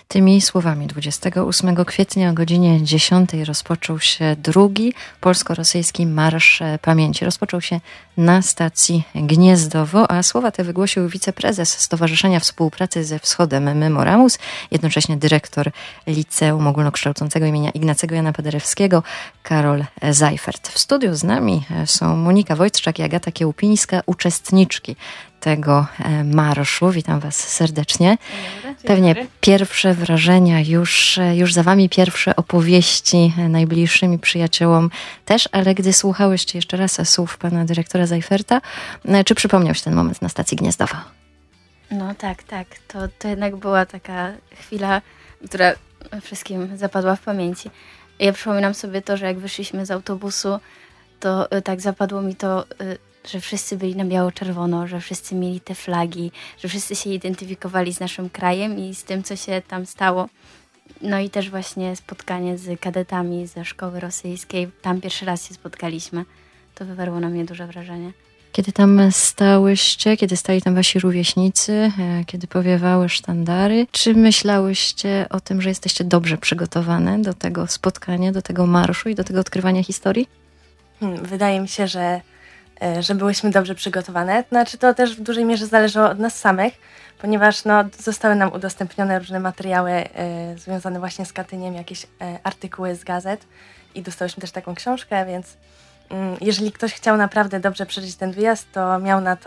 Tymi słowami 28 kwietnia o godzinie 10 rozpoczął się drugi polsko-rosyjski Marsz Pamięci. Rozpoczął się na stacji Gniezdowo, a słowa te wygłosił wiceprezes Stowarzyszenia Współpracy ze Wschodem Memoramus, jednocześnie dyrektor Liceum Ogólnokształcącego imienia Ignacego Jana Paderewskiego, Karol Zajfert. W studiu z nami są Monika Wojtczak i Agata Kiełpińska, uczestniczki tego marszu. Witam Was serdecznie. Pewnie pierwsze wrażenia już za Wami, pierwsze opowieści najbliższym przyjaciołom też, ale gdy słuchałyście jeszcze raz słów pana dyrektora Zajferta, czy przypomniał się ten moment na stacji Gniezdowa? No tak. To jednak była taka chwila, która wszystkim zapadła w pamięci. Ja przypominam sobie to, że jak wyszliśmy z autobusu, to tak zapadło mi to, że wszyscy byli na biało-czerwono, że wszyscy mieli te flagi, że wszyscy się identyfikowali z naszym krajem i z tym, co się tam stało. No i też właśnie spotkanie z kadetami ze szkoły rosyjskiej. Tam pierwszy raz się spotkaliśmy. To wywarło na mnie duże wrażenie. Kiedy tam stałyście, kiedy stali tam wasi rówieśnicy, kiedy powiewały sztandary, czy myślałyście o tym, że jesteście dobrze przygotowane do tego spotkania, do tego marszu i do tego odkrywania historii? Wydaje mi się, że byłyśmy dobrze przygotowane. Znaczy to też w dużej mierze zależało od nas samych, ponieważ zostały nam udostępnione różne materiały związane właśnie z Katyniem, jakieś artykuły z gazet i dostałyśmy też taką książkę, więc jeżeli ktoś chciał naprawdę dobrze przeżyć ten wyjazd, to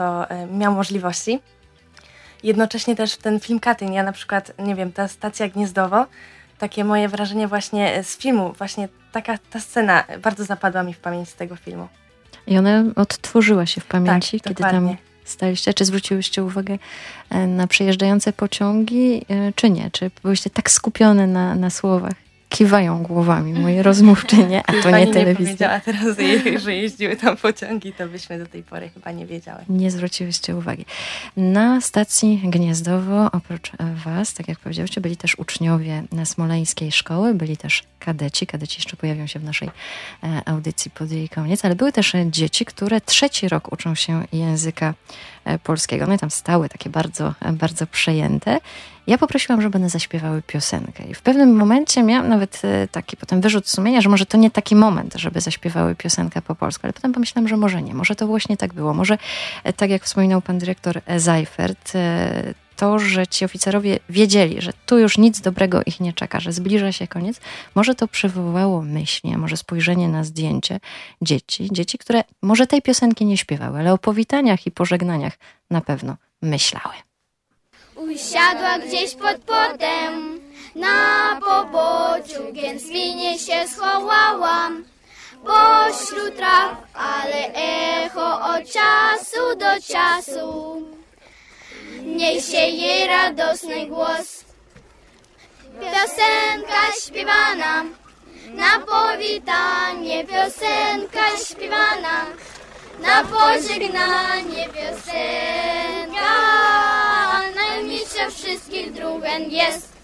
miał możliwości. Jednocześnie też ten film Katyń, ja na przykład, nie wiem, ta stacja Gniezdowo, takie moje wrażenie właśnie z filmu, właśnie ta scena bardzo zapadła mi w pamięć z tego filmu. I ona odtworzyła się w pamięci, tak, kiedy tam staliście. Czy zwróciłyście uwagę na przejeżdżające pociągi, czy nie? Czy byłyście tak skupione na słowach? Kiwają głowami moje rozmówczynie, a to nie telewizja. Nie powiedziała teraz, że jeździły tam pociągi, to byśmy do tej pory chyba nie wiedziały. Nie zwróciłyście uwagi. Na stacji Gniezdowo oprócz was, tak jak powiedziałyście, byli też uczniowie smoleńskiej szkoły, byli też kadeci. Kadeci jeszcze pojawią się w naszej audycji pod jej koniec, ale były też dzieci, które 3. rok uczą się języka polskiego. One tam stały takie bardzo, bardzo przejęte. Ja poprosiłam, żeby one zaśpiewały piosenkę i w pewnym momencie miałam nawet taki potem wyrzut sumienia, że może to nie taki moment, żeby zaśpiewały piosenkę po polsku, ale potem pomyślałam, że może nie, może to właśnie tak było, może tak jak wspominał pan dyrektor Zajfert, to, że ci oficerowie wiedzieli, że tu już nic dobrego ich nie czeka, że zbliża się koniec, może to przywoływało myśli, a może spojrzenie na zdjęcie dzieci, które może tej piosenki nie śpiewały, ale o powitaniach i pożegnaniach na pewno myślały. Usiadła gdzieś pod płotem na poboczu, więc winie się schowałam pośród traw, ale echo od czasu do czasu niesie jej radosny głos. Piosenka śpiewana na powitanie, piosenka śpiewana na pożegnanie, piosenka najmilsza wszystkich druhen jest.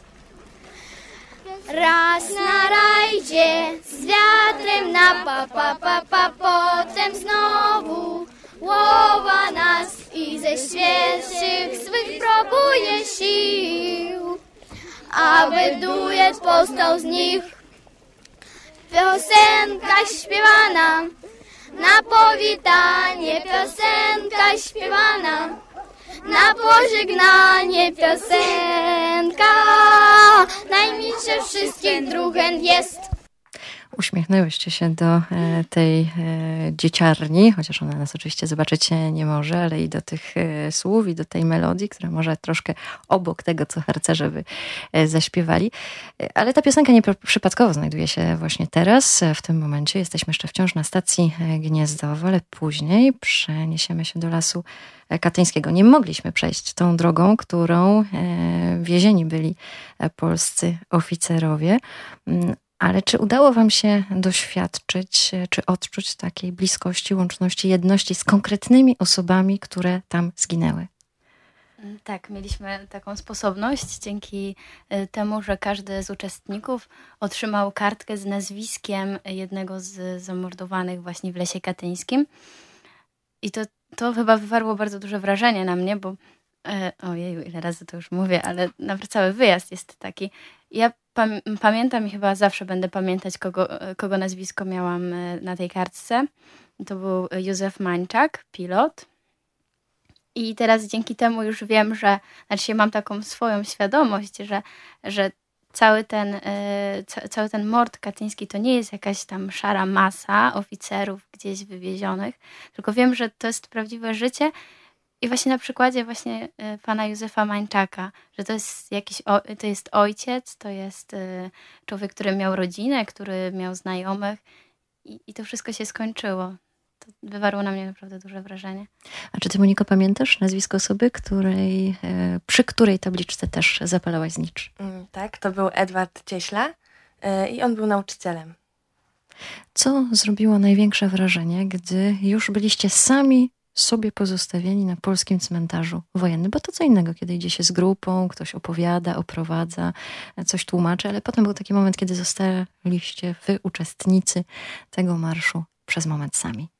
Raz na rajdzie z wiatrem na pa, potem znowu łowa nas i ze świeżych swych próbuje sił, aby duet powstał z nich. Piosenka śpiewana na powitanie, piosenka śpiewana na pożegnanie, piosenka najmilsza wszystkich druhen jest. Uśmiechnęłyście się do tej dzieciarni, chociaż ona nas oczywiście zobaczyć nie może, ale i do tych słów i do tej melodii, która może troszkę obok tego, co harcerze by zaśpiewali. Ale ta piosenka nie przypadkowo znajduje się właśnie teraz, w tym momencie. Jesteśmy jeszcze wciąż na stacji Gniezdowo, ale później przeniesiemy się do Lasu Katyńskiego. Nie mogliśmy przejść tą drogą, którą wiezieni byli polscy oficerowie. Ale czy udało wam się doświadczyć, czy odczuć takiej bliskości, łączności, jedności z konkretnymi osobami, które tam zginęły? Tak, mieliśmy taką sposobność dzięki temu, że każdy z uczestników otrzymał kartkę z nazwiskiem jednego z zamordowanych właśnie w Lesie Katyńskim. I to chyba wywarło bardzo duże wrażenie na mnie, bo Ojeju, ile razy to już mówię, ale nawet cały wyjazd jest taki. Ja pamiętam i chyba zawsze będę pamiętać, kogo nazwisko miałam na tej kartce. To był Józef Mańczak, pilot. I teraz dzięki temu już wiem, że, znaczy mam taką swoją świadomość, że cały ten mord katyński to nie jest jakaś tam szara masa oficerów gdzieś wywiezionych, tylko wiem, że to jest prawdziwe życie. I właśnie na przykładzie właśnie pana Józefa Mańczaka, że to jest ojciec, to jest człowiek, który miał rodzinę, który miał znajomych i to wszystko się skończyło. To wywarło na mnie naprawdę duże wrażenie. A czy ty, Moniko, pamiętasz nazwisko osoby, przy której tabliczce też zapalałaś znicz? Tak, to był Edward Cieśla i on był nauczycielem. Co zrobiło największe wrażenie, gdy już byliście sami sobie pozostawieni na polskim cmentarzu wojennym? Bo to co innego, kiedy idzie się z grupą, ktoś opowiada, oprowadza, coś tłumaczy, ale potem był taki moment, kiedy zostaliście wy, uczestnicy tego marszu, przez moment sami.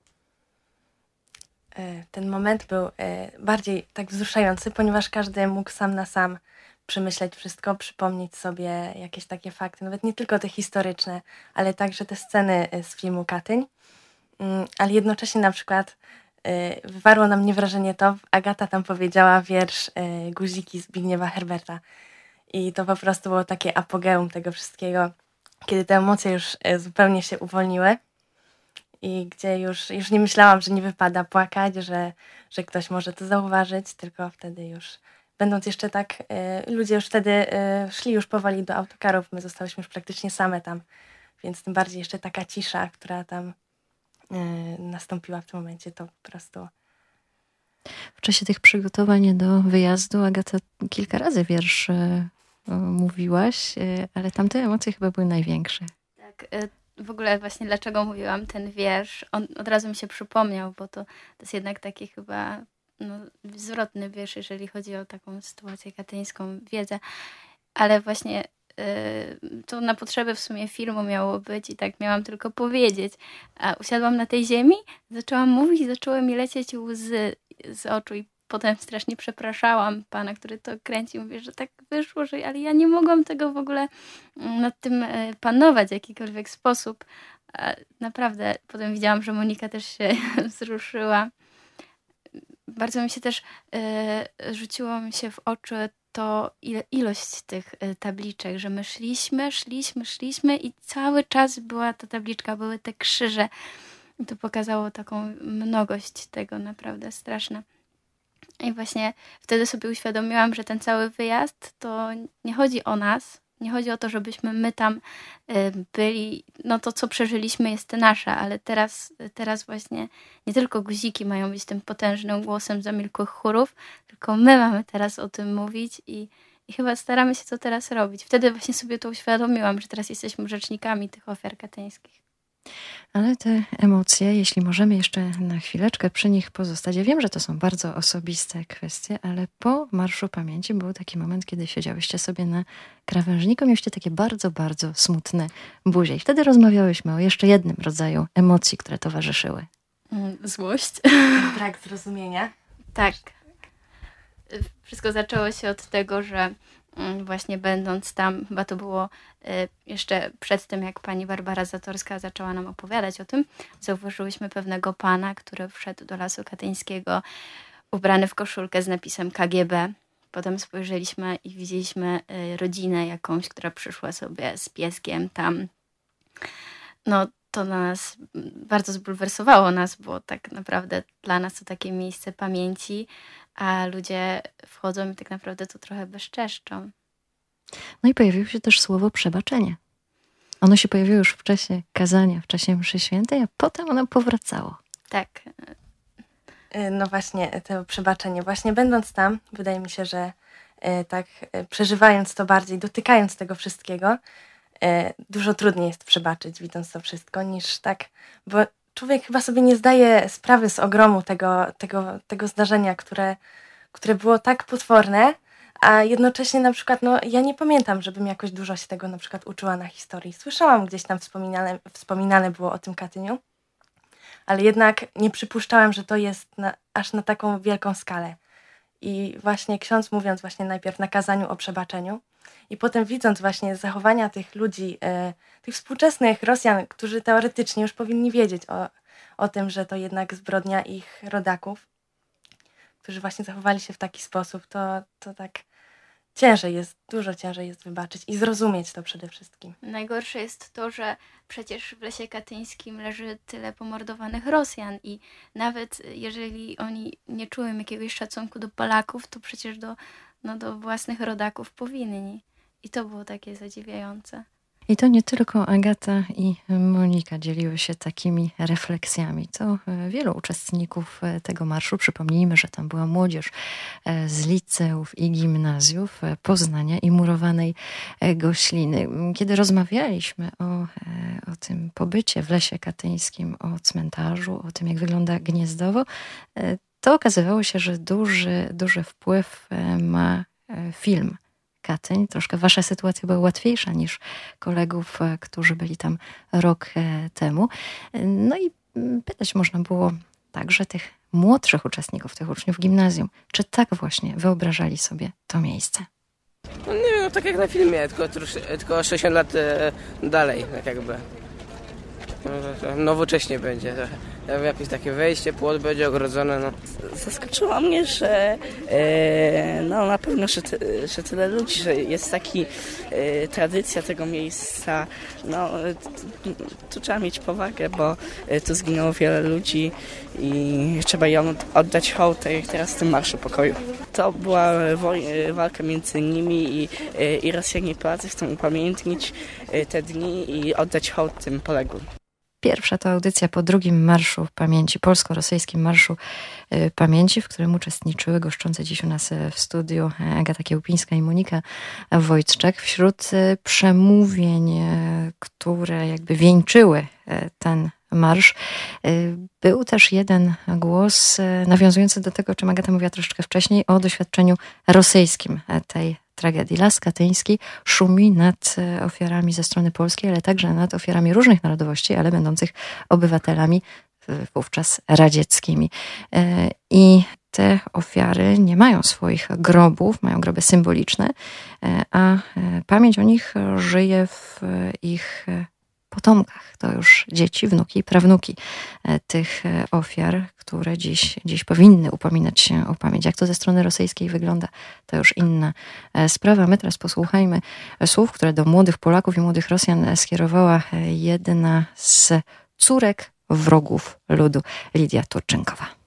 Ten moment był bardziej tak wzruszający, ponieważ każdy mógł sam na sam przemyśleć wszystko, przypomnieć sobie jakieś takie fakty, nawet nie tylko te historyczne, ale także te sceny z filmu Katyń. Ale jednocześnie na przykład wywarło na mnie wrażenie to, Agata tam powiedziała wiersz Guziki Zbigniewa Herberta. I to po prostu było takie apogeum tego wszystkiego, kiedy te emocje już zupełnie się uwolniły i gdzie już nie myślałam, że nie wypada płakać, że ktoś może to zauważyć, tylko wtedy już, będąc jeszcze tak, ludzie już wtedy szli już powoli do autokarów, my zostałyśmy już praktycznie same tam, więc tym bardziej jeszcze taka cisza, która tam nastąpiła w tym momencie, to po prostu... W czasie tych przygotowań do wyjazdu, Agata, kilka razy wiersz mówiłaś, ale tamte emocje chyba były największe. Tak, w ogóle właśnie dlaczego mówiłam ten wiersz, on od razu mi się przypomniał, bo to jest jednak taki chyba zwrotny wiersz, jeżeli chodzi o taką sytuację katyńską, wiedzę, ale właśnie to na potrzeby w sumie filmu miało być i tak miałam tylko powiedzieć. A usiadłam na tej ziemi, zaczęłam mówić i zaczęły mi lecieć łzy z oczu i potem strasznie przepraszałam pana, który to kręcił. Mówię, że tak wyszło, ale ja nie mogłam tego w ogóle nad tym panować w jakikolwiek sposób. A naprawdę potem widziałam, że Monika też się wzruszyła. Bardzo mi się też rzuciło mi się w oczy to ilość tych tabliczek, że my szliśmy i cały czas była ta tabliczka, były te krzyże. I to pokazało taką mnogość tego, naprawdę straszne. I właśnie wtedy sobie uświadomiłam, że ten cały wyjazd to nie chodzi o nas, nie chodzi o to, żebyśmy my tam byli, no to co przeżyliśmy jest nasze, ale teraz właśnie nie tylko guziki mają być tym potężnym głosem zamilkłych chórów, tylko my mamy teraz o tym mówić i chyba staramy się to teraz robić. Wtedy właśnie sobie to uświadomiłam, że teraz jesteśmy rzecznikami tych ofiar katyńskich. Ale te emocje, jeśli możemy jeszcze na chwileczkę przy nich pozostać, ja wiem, że to są bardzo osobiste kwestie, ale po Marszu Pamięci był taki moment, kiedy siedziałyście sobie na krawężniku, mieliście takie bardzo, bardzo smutne buzie. I wtedy rozmawiałyśmy o jeszcze jednym rodzaju emocji, które towarzyszyły. Złość. Brak zrozumienia. Tak. Wszystko zaczęło się od tego, że właśnie będąc tam, chyba to było jeszcze przed tym, jak pani Barbara Zatorska zaczęła nam opowiadać o tym, zauważyłyśmy pewnego pana, który wszedł do Lasu Katyńskiego ubrany w koszulkę z napisem KGB. Potem spojrzeliśmy i widzieliśmy rodzinę jakąś, która przyszła sobie z pieskiem tam. No to nas bardzo zbulwersowało nas, bo tak naprawdę dla nas to takie miejsce pamięci, a ludzie wchodzą i tak naprawdę to trochę bezczeszczą. No i pojawiło się też słowo przebaczenie. Ono się pojawiło już w czasie kazania, w czasie mszy świętej, a potem ono powracało. Tak. No właśnie, to przebaczenie. Właśnie będąc tam, wydaje mi się, że tak przeżywając to bardziej, dotykając tego wszystkiego, dużo trudniej jest przebaczyć, widząc to wszystko, niż tak, bo człowiek chyba sobie nie zdaje sprawy z ogromu tego zdarzenia, które było tak potworne, a jednocześnie na przykład, no ja nie pamiętam, żebym jakoś dużo się tego na przykład uczyła na historii. Słyszałam gdzieś tam wspominane było o tym Katyniu, ale jednak nie przypuszczałam, że to jest aż na taką wielką skalę. I właśnie ksiądz, mówiąc właśnie najpierw na kazaniu o przebaczeniu i potem widząc właśnie zachowania tych ludzi, tych współczesnych Rosjan, którzy teoretycznie już powinni wiedzieć o tym, że to jednak zbrodnia ich rodaków, którzy właśnie zachowali się w taki sposób, to tak dużo ciężej jest wybaczyć i zrozumieć to przede wszystkim. Najgorsze jest to, że przecież w Lesie Katyńskim leży tyle pomordowanych Rosjan i nawet jeżeli oni nie czują jakiegoś szacunku do Polaków, to przecież do własnych rodaków powinni. I to było takie zadziwiające. I to nie tylko Agata i Monika dzieliły się takimi refleksjami. To wielu uczestników tego marszu. Przypomnijmy, że tam była młodzież z liceów i gimnazjów Poznania i Murowanej Gośliny. Kiedy rozmawialiśmy o tym pobycie w Lesie Katyńskim, o cmentarzu, o tym, jak wygląda Gniezdowo, to okazywało się, że duży wpływ ma film Katyń. Troszkę wasza sytuacja była łatwiejsza niż kolegów, którzy byli tam rok temu. No i pytać można było także tych młodszych uczestników, tych uczniów gimnazjum, czy tak właśnie wyobrażali sobie to miejsce. No nie wiem, tak jak na filmie, tylko 60 lat dalej, tak jakby. Nowocześnie będzie trochę. Jakieś takie wejście, płot będzie ogrodzony. No. Zaskoczyło mnie, że na pewno, że tyle ludzi, że jest taki tradycja tego miejsca. Tu trzeba mieć powagę, bo tu zginęło wiele ludzi i trzeba ją oddać hołd, tak jak teraz w tym Marszu Pokoju. To była walka między nimi i Rosjanie i Polacy chcą upamiętnić te dni i oddać hołd tym poległym. Pierwsza to audycja po drugim Marszu Pamięci, polsko-rosyjskim Marszu Pamięci, w którym uczestniczyły goszczące dziś u nas w studiu Agata Kiełpińska i Monika Wojtczak. Wśród przemówień, które jakby wieńczyły ten marsz, był też jeden głos nawiązujący do tego, o czym Agata mówiła troszeczkę wcześniej, o doświadczeniu rosyjskim tej tragedii. Las Katyński szumi nad ofiarami ze strony polskiej, ale także nad ofiarami różnych narodowości, ale będących obywatelami wówczas radzieckimi. I te ofiary nie mają swoich grobów, mają groby symboliczne, a pamięć o nich żyje w ich potomkach. To już dzieci, wnuki i prawnuki tych ofiar, które dziś powinny upominać się o pamięć. Jak to ze strony rosyjskiej wygląda, to już inna sprawa. My teraz posłuchajmy słów, które do młodych Polaków i młodych Rosjan skierowała jedna z córek wrogów ludu, Lidia Turczynkowa.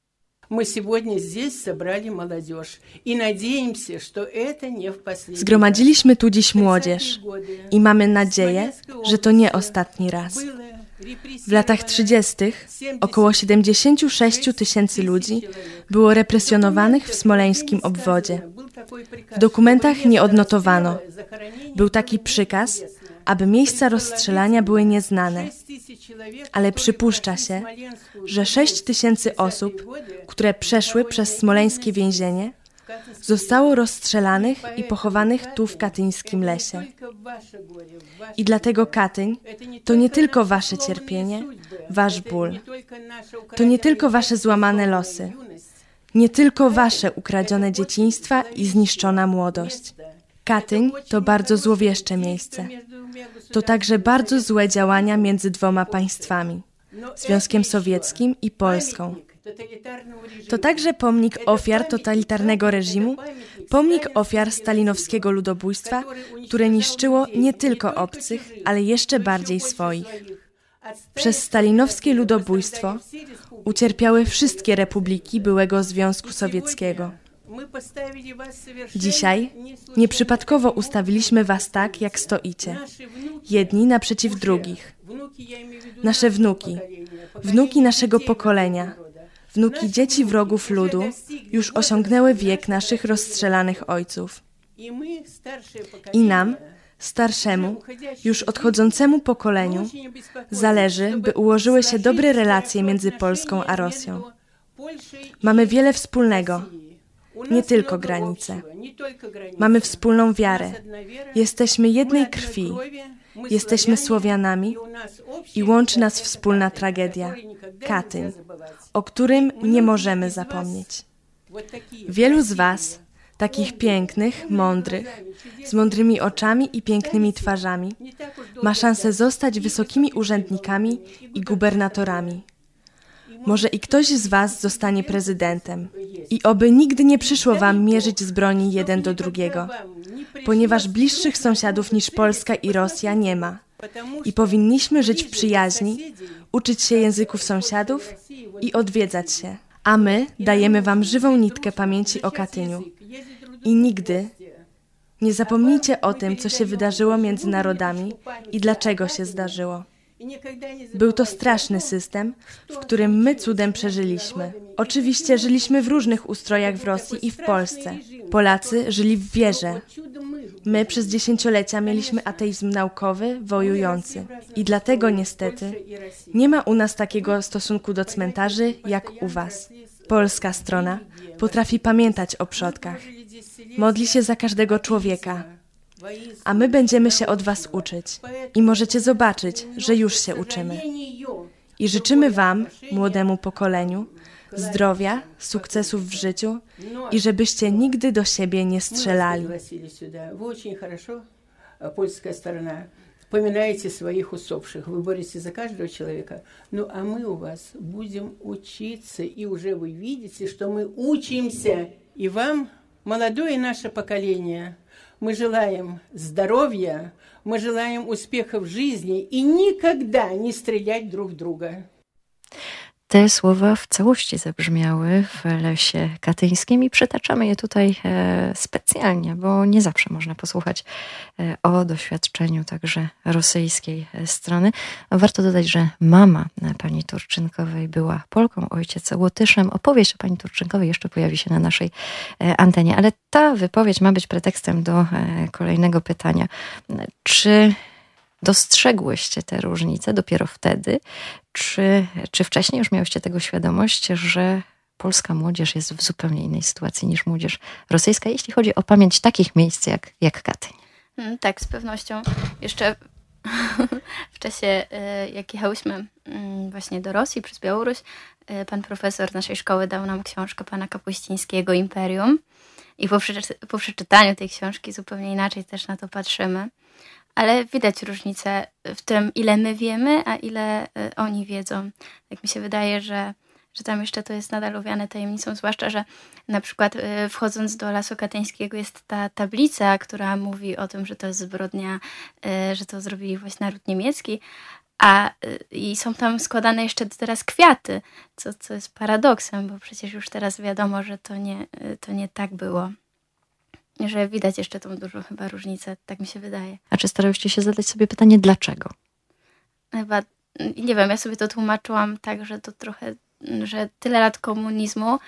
Zgromadziliśmy tu dziś młodzież i mamy nadzieję, że to nie ostatni raz. W latach 30. około 76 000 ludzi było represjonowanych w smoleńskim obwodzie. W dokumentach nie odnotowano. Był taki przykaz, aby miejsca rozstrzelania były nieznane. Ale przypuszcza się, że 6 000 osób, które przeszły przez smoleńskie więzienie, zostało rozstrzelanych i pochowanych tu w katyńskim lesie. I dlatego Katyń to nie tylko wasze cierpienie, wasz ból. To nie tylko wasze złamane losy. Nie tylko wasze ukradzione dzieciństwa i zniszczona młodość. Katyń to bardzo złowieszcze miejsce. To także bardzo złe działania między dwoma państwami, Związkiem Sowieckim i Polską. To także pomnik ofiar totalitarnego reżimu, pomnik ofiar stalinowskiego ludobójstwa, które niszczyło nie tylko obcych, ale jeszcze bardziej swoich. Przez stalinowskie ludobójstwo ucierpiały wszystkie republiki byłego Związku Sowieckiego. Dzisiaj nieprzypadkowo ustawiliśmy was tak, jak stoicie, jedni naprzeciw drugich. Nasze wnuki, wnuki naszego pokolenia, wnuki dzieci wrogów ludu już osiągnęły wiek naszych rozstrzelanych ojców. I nam, starszemu, już odchodzącemu pokoleniu, zależy, by ułożyły się dobre relacje między Polską a Rosją. Mamy wiele wspólnego, nie tylko granice. Mamy wspólną wiarę. Jesteśmy jednej krwi. Jesteśmy Słowianami i łączy nas wspólna tragedia, Katyń, o którym nie możemy zapomnieć. Wielu z was, takich pięknych, mądrych, z mądrymi oczami i pięknymi twarzami, ma szansę zostać wysokimi urzędnikami i gubernatorami. Może i ktoś z was zostanie prezydentem. I oby nigdy nie przyszło wam mierzyć z broni jeden do drugiego, ponieważ bliższych sąsiadów niż Polska i Rosja nie ma. I powinniśmy żyć w przyjaźni, uczyć się języków sąsiadów i odwiedzać się. A my dajemy wam żywą nitkę pamięci o Katyniu. I nigdy nie zapomnijcie o tym, co się wydarzyło między narodami i dlaczego się zdarzyło. Był to straszny system, w którym my cudem przeżyliśmy. Oczywiście żyliśmy w różnych ustrojach w Rosji i w Polsce. Polacy żyli w wierze. My przez dziesięciolecia mieliśmy ateizm naukowy, wojujący. I dlatego niestety nie ma u nas takiego stosunku do cmentarzy jak u was. Polska strona potrafi pamiętać o przodkach. Modli się za każdego człowieka. A my będziemy się od was uczyć. I możecie zobaczyć, że już się uczymy. I życzymy wam, młodemu pokoleniu, zdrowia, sukcesów w życiu i żebyście nigdy do siebie nie strzelali. Польская сторона. Вспоминаете своих усопших, вы боретесь за каждого человека. Ну, а мы у вас будем учиться, и уже вы видите, что мы учимся. И вам, молодое наше поколение, мы желаем здоровья, мы желаем успеха в жизни и никогда не стрелять друг в друга. Te słowa w całości zabrzmiały w Lesie Katyńskim i przytaczamy je tutaj specjalnie, bo nie zawsze można posłuchać o doświadczeniu także rosyjskiej strony. Warto dodać, że mama pani Turczynkowej była Polką, ojciec Łotyszem. Opowieść o pani Turczynkowej jeszcze pojawi się na naszej antenie, ale ta wypowiedź ma być pretekstem do kolejnego pytania. Czy dostrzegłyście te różnice dopiero wtedy? Czy wcześniej już miałyście tego świadomość, że polska młodzież jest w zupełnie innej sytuacji niż młodzież rosyjska, jeśli chodzi o pamięć takich miejsc jak Katyń? Tak, z pewnością. Jeszcze w czasie, jak jechałyśmy właśnie do Rosji przez Białoruś, pan profesor naszej szkoły dał nam książkę pana Kapuścińskiego Imperium i po przeczytaniu tej książki zupełnie inaczej też na to patrzymy. Ale widać różnicę w tym, ile my wiemy, a ile oni wiedzą. Tak mi się wydaje, że tam jeszcze to jest nadal owiane tajemnicą, zwłaszcza, że na przykład wchodząc do Lasu Katyńskiego jest ta tablica, która mówi o tym, że to jest zbrodnia, że to zrobili właśnie naród niemiecki, i są tam składane jeszcze teraz kwiaty, co jest paradoksem, bo przecież już teraz wiadomo, że to nie tak było. Że widać jeszcze tą dużą chyba różnicę, tak mi się wydaje. A czy starałyście się zadać sobie pytanie, dlaczego? Chyba, nie wiem, ja sobie to tłumaczyłam tak, że to trochę, że tyle lat komunizmu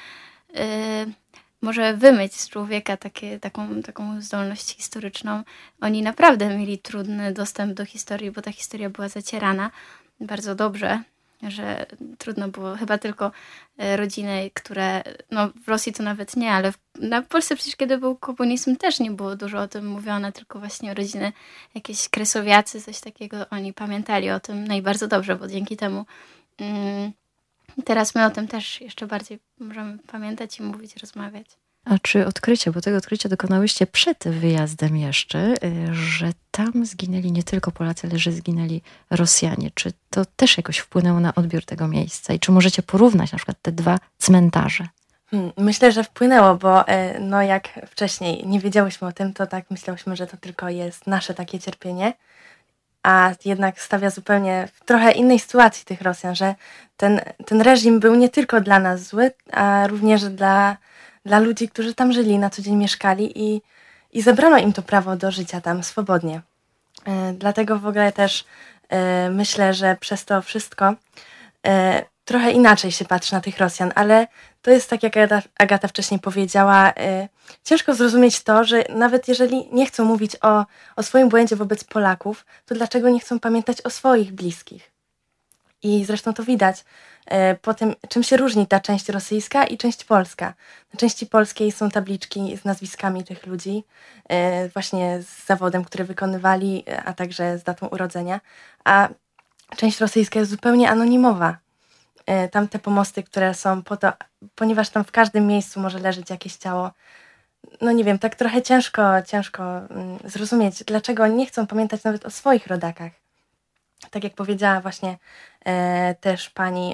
może wymyć z człowieka taką zdolność historyczną. Oni naprawdę mieli trudny dostęp do historii, bo ta historia była zacierana bardzo dobrze, że trudno było chyba tylko rodziny, które, no w Rosji to nawet nie, ale w Polsce przecież kiedy był komunizm też nie było dużo o tym mówione, tylko właśnie rodziny, jakieś kresowiacy, coś takiego, oni pamiętali o tym, no i bardzo dobrze, bo dzięki temu teraz my o tym też jeszcze bardziej możemy pamiętać i mówić, rozmawiać. A czy odkrycie, bo tego odkrycia dokonałyście przed wyjazdem jeszcze, że tam zginęli nie tylko Polacy, ale że zginęli Rosjanie. Czy to też jakoś wpłynęło na odbiór tego miejsca? I czy możecie porównać na przykład te dwa cmentarze? Myślę, że wpłynęło, bo no jak wcześniej nie wiedziałyśmy o tym, to tak myślałyśmy, że to tylko jest nasze takie cierpienie, a jednak stawia zupełnie w trochę innej sytuacji tych Rosjan, że ten reżim był nie tylko dla nas zły, a również dla ludzi, którzy tam żyli, na co dzień mieszkali i zabrano im to prawo do życia tam swobodnie. Dlatego w ogóle też myślę, że przez to wszystko trochę inaczej się patrzy na tych Rosjan, ale to jest tak, jak Agata wcześniej powiedziała, ciężko zrozumieć to, że nawet jeżeli nie chcą mówić o swoim błędzie wobec Polaków, to dlaczego nie chcą pamiętać o swoich bliskich? I zresztą to widać po tym, czym się różni ta część rosyjska i część polska. Na części polskiej są tabliczki z nazwiskami tych ludzi, właśnie z zawodem, który wykonywali, a także z datą urodzenia, a część rosyjska jest zupełnie anonimowa. tamte pomosty, które są po to, ponieważ tam w każdym miejscu może leżeć jakieś ciało. No nie wiem, tak trochę ciężko zrozumieć, dlaczego nie chcą pamiętać nawet o swoich rodakach. Tak jak powiedziała właśnie też pani,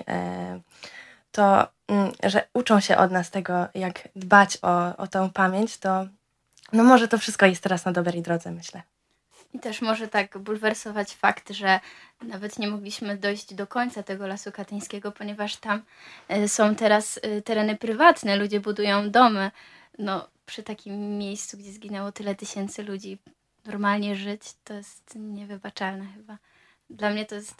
to, że uczą się od nas tego, jak dbać o tę pamięć, to no może to wszystko jest teraz na dobrej drodze, myślę. I też może tak bulwersować fakt, że nawet nie mogliśmy dojść do końca tego Lasu Katyńskiego, ponieważ tam są teraz tereny prywatne, ludzie budują domy. No, przy takim miejscu, gdzie zginęło tyle tysięcy ludzi, normalnie żyć, to jest niewybaczalne chyba. Dla mnie to jest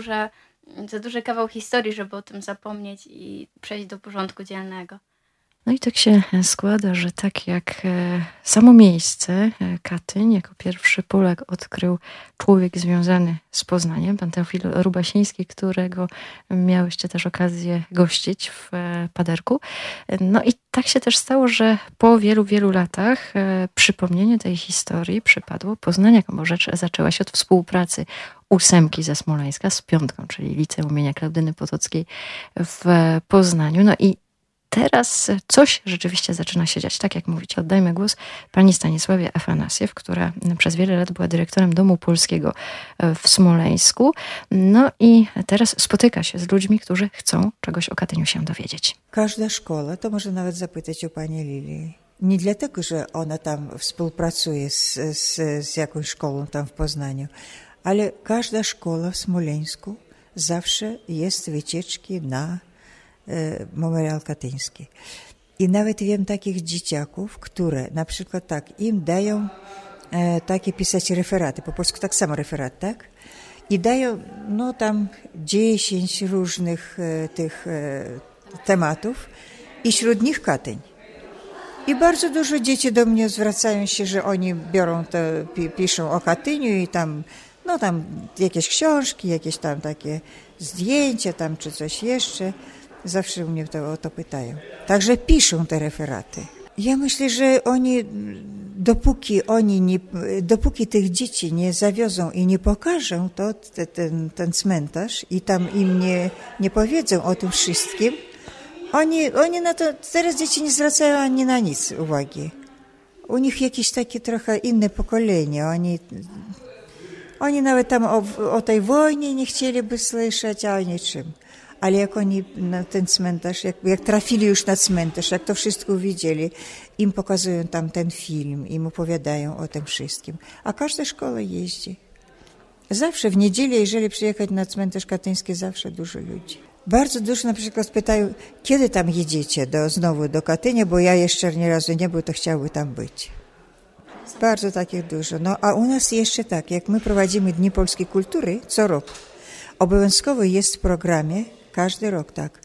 za duży kawał historii, żeby o tym zapomnieć i przejść do porządku dziennego. No i tak się składa, że tak jak samo miejsce Katyń jako pierwszy Polak odkrył człowiek związany z Poznaniem, pan Teofil Rubasiński, którego miałyście też okazję gościć w Paderku. No i tak się też stało, że po wielu, wielu latach przypomnienie tej historii przypadło Poznaniakom, bo rzecz zaczęła się od współpracy 8 ze Smoleńska z 5, czyli Liceum imienia Klaudyny Potockiej w Poznaniu. No i teraz coś rzeczywiście zaczyna się dziać. Tak jak mówicie, oddajmy głos pani Stanisławie Afanasiew, która przez wiele lat była dyrektorem Domu Polskiego w Smoleńsku. No i teraz spotyka się z ludźmi, którzy chcą czegoś o Katyniu się dowiedzieć. Każda szkoła, to może nawet zapytać u pani Lilii, nie dlatego, że ona tam współpracuje z jakąś szkołą tam w Poznaniu, ale każda szkoła w Smoleńsku zawsze jest wycieczki na Memorial Katyński. I nawet wiem takich dzieciaków, które na przykład tak, im dają takie pisać referaty, po polsku tak samo referat, tak? I dają, no tam 10 różnych tych tematów i wśród nich Katyń. I bardzo dużo dzieci do mnie zwracają się, że oni biorą to, piszą o Katyniu i tam, no tam jakieś książki, jakieś tam takie zdjęcia tam czy coś jeszcze. Zawsze mnie o to pytają. Także piszą te referaty. Ja myślę, że oni, dopóki tych dzieci nie zawiozą i nie pokażą to, ten cmentarz i tam im nie powiedzą o tym wszystkim, oni na to, teraz dzieci nie zwracają ani na nic uwagi. U nich jakieś takie trochę inne pokolenie. Oni nawet tam o tej wojnie nie chcieliby słyszeć, a o niczym. Ale jak oni na ten cmentarz, jak trafili już na cmentarz, jak to wszystko widzieli, im pokazują tam ten film, im opowiadają o tym wszystkim. A każda szkoła jeździ. Zawsze w niedzielę, jeżeli przyjechać na cmentarz katyński, zawsze dużo ludzi. Bardzo dużo na przykład pytają, kiedy tam jedziecie znowu do Katynia, bo ja jeszcze nie razu nie był, to chciałby tam być. Bardzo takich dużo. No a u nas jeszcze tak, jak my prowadzimy Dni Polskiej Kultury co rok, obowiązkowo jest w programie, każdy rok tak,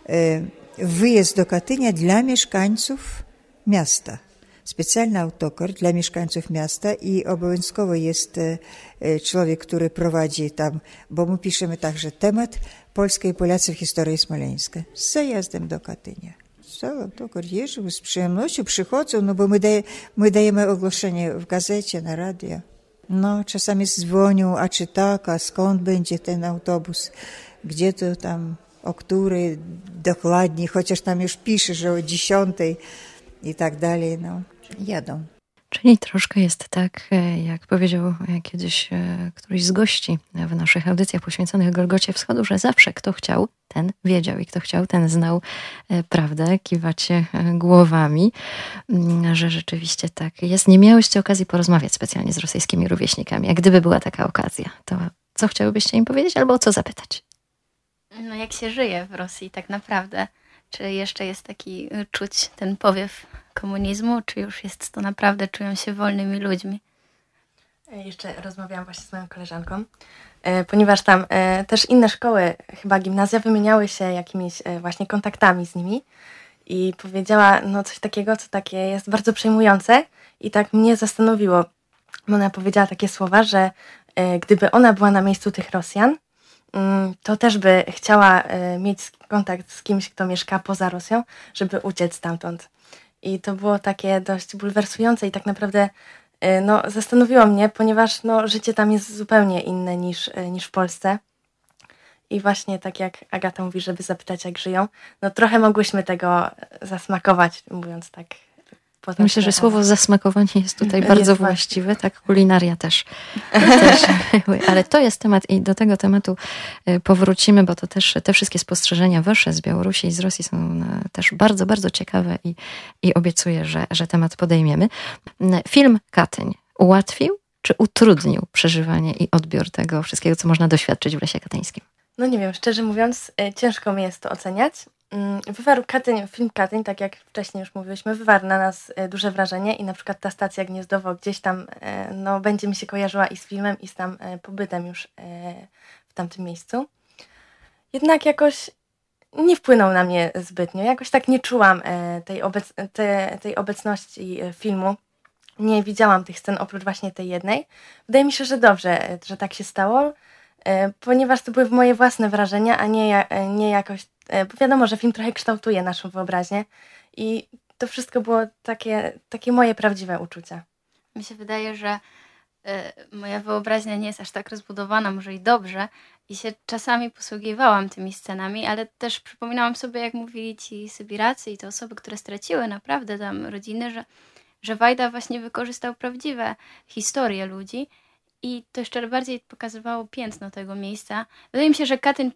wyjazd do Katynia dla mieszkańców miasta. Specjalny autokar dla mieszkańców miasta i obowiązkowo jest człowiek, który prowadzi tam, bo my piszemy także temat Polska i Polacy w historii Smoleńska z zajazdem do Katynia. Cały autokar jeżdżą, z przyjemnością przychodzą, no bo my dajemy ogłoszenie w gazecie, na radio. No, czasami dzwonią, a czy tak, a skąd będzie ten autobus, gdzie to tam, o której dokładnie, chociaż tam już pisze, że o 10 i tak dalej, no, jadą. Czyli troszkę jest tak, jak powiedział kiedyś któryś z gości w naszych audycjach poświęconych Golgocie Wschodu, że zawsze kto chciał, ten wiedział i kto chciał, ten znał prawdę. Kiwacie głowami, że rzeczywiście tak jest. Nie miałyście okazji porozmawiać specjalnie z rosyjskimi rówieśnikami. A gdyby była taka okazja, to co chciałybyście im powiedzieć albo o co zapytać? No jak się żyje w Rosji tak naprawdę? Czy jeszcze jest taki czuć ten powiew komunizmu, czy już jest to naprawdę, czują się wolnymi ludźmi? Jeszcze rozmawiałam właśnie z moją koleżanką, ponieważ tam też inne szkoły, chyba gimnazja, wymieniały się jakimiś właśnie kontaktami z nimi i powiedziała no coś takiego, co takie jest bardzo przejmujące i tak mnie zastanowiło. Ona powiedziała takie słowa, że gdyby ona była na miejscu tych Rosjan, to też by chciała mieć kontakt z kimś, kto mieszka poza Rosją, żeby uciec stamtąd. I to było takie dość bulwersujące i tak naprawdę no, zastanowiło mnie, ponieważ no, życie tam jest zupełnie inne niż w Polsce. I właśnie tak jak Agata mówi, żeby zapytać, jak żyją, no trochę mogłyśmy tego zasmakować, mówiąc tak. Myślę, że słowo zasmakowanie jest tutaj bardzo właściwe, tak, kulinaria też były, ale to jest temat i do tego tematu powrócimy, bo to też te wszystkie spostrzeżenia wasze z Białorusi i z Rosji są też bardzo, bardzo ciekawe i obiecuję, że temat podejmiemy. Film Katyń ułatwił czy utrudnił przeżywanie i odbiór tego wszystkiego, co można doświadczyć w Lesie Katyńskim? No nie wiem, szczerze mówiąc, ciężko mi jest to oceniać. Film Katyń, tak jak wcześniej już mówiliśmy, wywarł na nas duże wrażenie i na przykład ta stacja Gniezdowo gdzieś tam będzie mi się kojarzyła i z filmem, i z tam pobytem już w tamtym miejscu. Jednak jakoś nie wpłynął na mnie zbytnio. Jakoś tak nie czułam tej obecności filmu. Nie widziałam tych scen oprócz właśnie tej jednej. Wydaje mi się, że dobrze, że tak się stało, ponieważ to były moje własne wrażenia, a nie jakoś... Bo wiadomo, że film trochę kształtuje naszą wyobraźnię i to wszystko było takie moje prawdziwe uczucia. Mi się wydaje, że moja wyobraźnia nie jest aż tak rozbudowana, może i dobrze, i się czasami posługiwałam tymi scenami, ale też przypominałam sobie, jak mówili ci Sybiracy i te osoby, które straciły naprawdę tam rodziny, że Wajda właśnie wykorzystał prawdziwe historie ludzi i to jeszcze bardziej pokazywało piętno tego miejsca. Wydaje mi się, że Katyń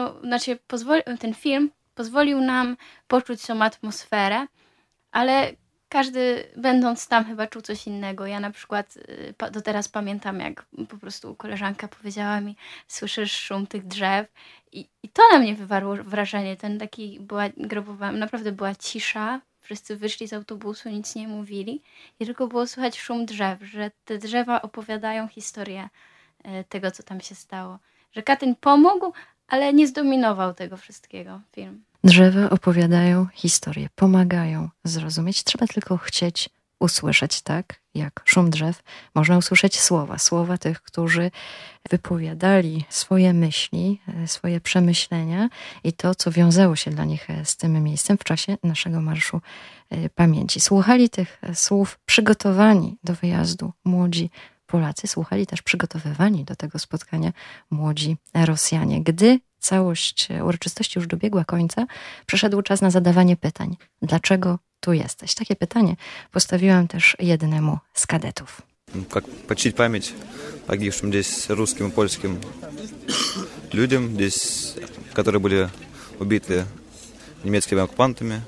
ten film pozwolił nam poczuć tą atmosferę, ale każdy będąc tam chyba czuł coś innego. Ja na przykład do teraz pamiętam, jak po prostu koleżanka powiedziała mi, słyszysz szum tych drzew i to na mnie wywarło wrażenie. Naprawdę była cisza. Wszyscy wyszli z autobusu, nic nie mówili i tylko było słychać szum drzew, że te drzewa opowiadają historię tego, co tam się stało. Że Katyń pomógł, ale nie zdominował tego wszystkiego film. Drzewa opowiadają historię, pomagają zrozumieć. Trzeba tylko chcieć usłyszeć, tak? Jak szum drzew. Można usłyszeć słowa tych, którzy wypowiadali swoje myśli, swoje przemyślenia i to, co wiązało się dla nich z tym miejscem w czasie naszego Marszu Pamięci. Słuchali tych słów przygotowani do wyjazdu młodzi Polacy, słuchali też przygotowywani do tego spotkania młodzi Rosjanie. Gdy całość uroczystości już dobiegła końca, przyszedł czas na zadawanie pytań. Dlaczego tu jesteś? Takie pytanie postawiłam też jednemu z kadetów. Jak почтить память погибшим здесь русским и польским людям, здесь, которые были убиты немецкими оккупантами.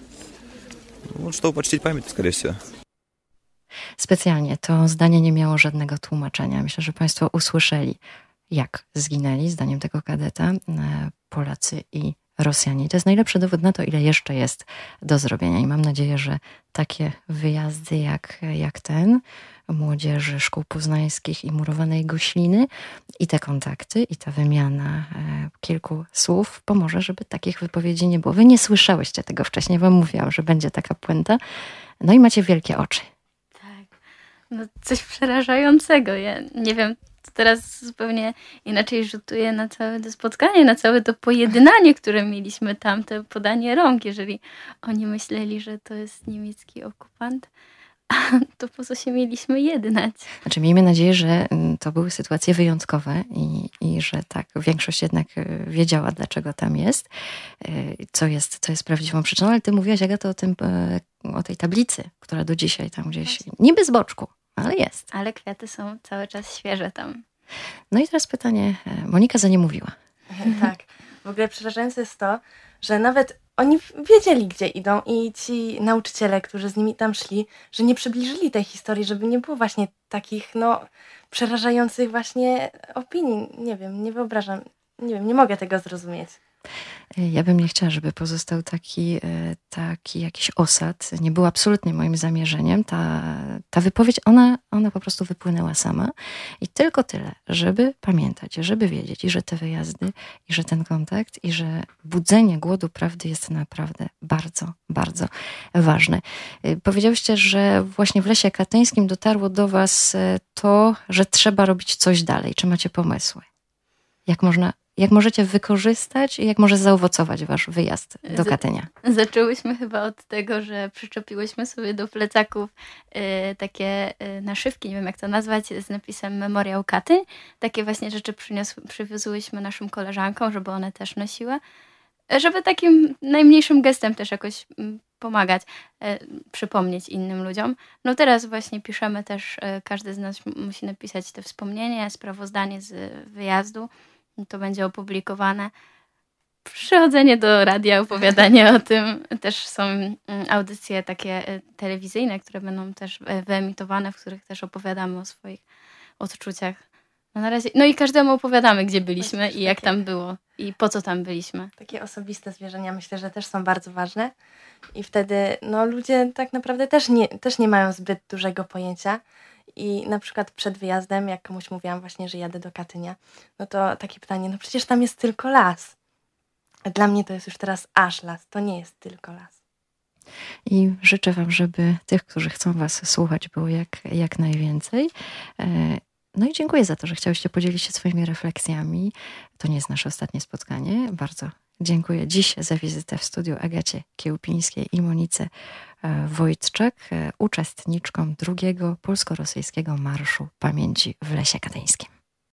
Чтобы почтить память, скорее всего. Specjalnie to zdanie nie miało żadnego tłumaczenia. Myślę, że Państwo usłyszeli, jak zginęli, zdaniem tego kadeta, Polacy i Rosjanie. To jest najlepszy dowód na to, ile jeszcze jest do zrobienia. I mam nadzieję, że takie wyjazdy jak ten, młodzieży szkół poznańskich i Murowanej Gośliny i te kontakty i ta wymiana kilku słów pomoże, żeby takich wypowiedzi nie było. Wy nie słyszałyście tego wcześniej, wam mówiłam, że będzie taka puenta. No i macie wielkie oczy. Tak, no coś przerażającego. Ja nie wiem, to teraz zupełnie inaczej rzutuje na całe to spotkanie, na całe to pojednanie, które mieliśmy tam, to podanie rąk, jeżeli oni myśleli, że to jest niemiecki okupant, to po co się mieliśmy jednać? Znaczy miejmy nadzieję, że to były sytuacje wyjątkowe i że tak większość jednak wiedziała, dlaczego tam jest, co jest prawdziwą przyczyną, ale ty mówiłaś, Agato, o tej tablicy, która do dzisiaj tam gdzieś, niby z boczku, ale jest. Ale kwiaty są cały czas świeże tam. No i teraz pytanie, Monika za nie mówiła. Tak, w ogóle przerażające jest to, że nawet oni wiedzieli, gdzie idą i ci nauczyciele, którzy z nimi tam szli, że nie przybliżyli tej historii, żeby nie było właśnie takich, przerażających właśnie opinii. Nie wiem, nie wyobrażam, nie mogę tego zrozumieć. Ja bym nie chciała, żeby pozostał taki jakiś osad. Nie było absolutnie moim zamierzeniem. Ta wypowiedź, ona po prostu wypłynęła sama. I tylko tyle, żeby pamiętać, żeby wiedzieć, i że te wyjazdy, i że ten kontakt, i że budzenie głodu prawdy jest naprawdę bardzo, bardzo ważne. Powiedziałyście, że właśnie w Lesie Katyńskim dotarło do was to, że trzeba robić coś dalej. Czy macie pomysły? Jak można jak możecie wykorzystać i jak może zaowocować wasz wyjazd do Katynia? Zaczęłyśmy chyba od tego, że przyczepiłyśmy sobie do plecaków takie naszywki, nie wiem jak to nazwać, z napisem Memoriał Katyń. Takie właśnie rzeczy przywiozłyśmy naszym koleżankom, żeby one też nosiły. Żeby takim najmniejszym gestem też jakoś pomagać, przypomnieć innym ludziom. No teraz właśnie piszemy też, każdy z nas musi napisać te wspomnienie, sprawozdanie z wyjazdu. To będzie opublikowane. Przychodzenie do radia, opowiadanie o tym. Też są audycje takie telewizyjne, które będą też wyemitowane, w których też opowiadamy o swoich odczuciach. No na razie, no i każdemu opowiadamy, gdzie byliśmy i jak tam było i po co tam byliśmy. Takie osobiste zwierzenia myślę, że też są bardzo ważne i wtedy no, ludzie tak naprawdę też nie mają zbyt dużego pojęcia i na przykład przed wyjazdem, jak komuś mówiłam właśnie, że jadę do Katynia, no to takie pytanie, no przecież tam jest tylko las. A dla mnie to jest już teraz aż las, to nie jest tylko las. I życzę wam, żeby tych, którzy chcą was słuchać, było jak najwięcej. No i dziękuję za to, że chciałyście podzielić się swoimi refleksjami. To nie jest nasze ostatnie spotkanie. Bardzo dziękuję dziś za wizytę w studiu Agacie Kiełpińskiej i Monice Wojtczak, uczestniczkom 2. Polsko-Rosyjskiego Marszu Pamięci w Lesie Katyńskim.